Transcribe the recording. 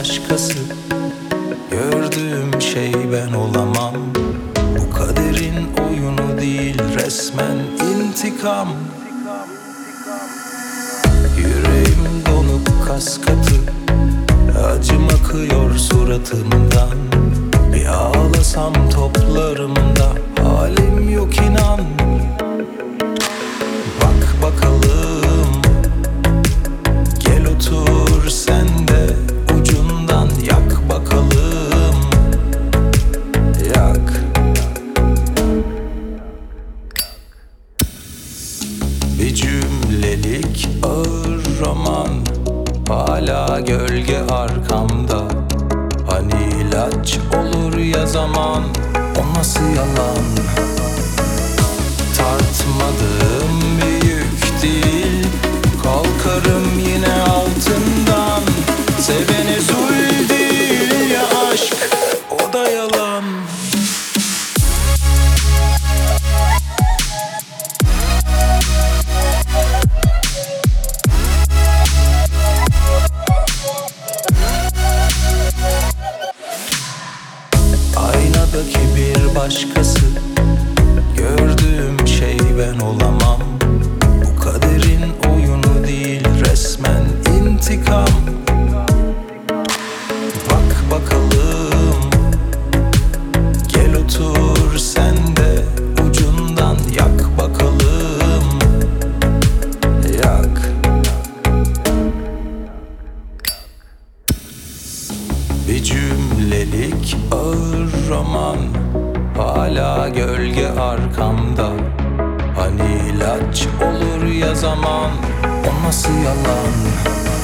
başkası. Gördüğüm şey ben olamam. Bu kaderin oyunu değil, resmen intikam. Yüreğim donup kas katı, acım akıyor suratımdan. Bir ağlasam toplarımda, halim yok inan. Bak bakalım, gel otur sen de ucundan yak bakalım. Yak. Bir cümlelik ağır roman, hala gölge arkamda. Hani ilaç olur ya zaman, o nasıl yalan? Tartmadığım bir yük değil, kalkarım yine altından. Sevene zul değil ya aşk, o da yalan. Aynadaki bir başkası, gördüğüm şey ben olamam. Bu kaderin oyunu değil, resmen intikam. Bak bakalım, gel otur sen de ucundan yak bakalım. Yak. Bir cümlelik ağır roman, hala gölge arkamda. Hani ilaç olur ya zaman, o nasıl yalan?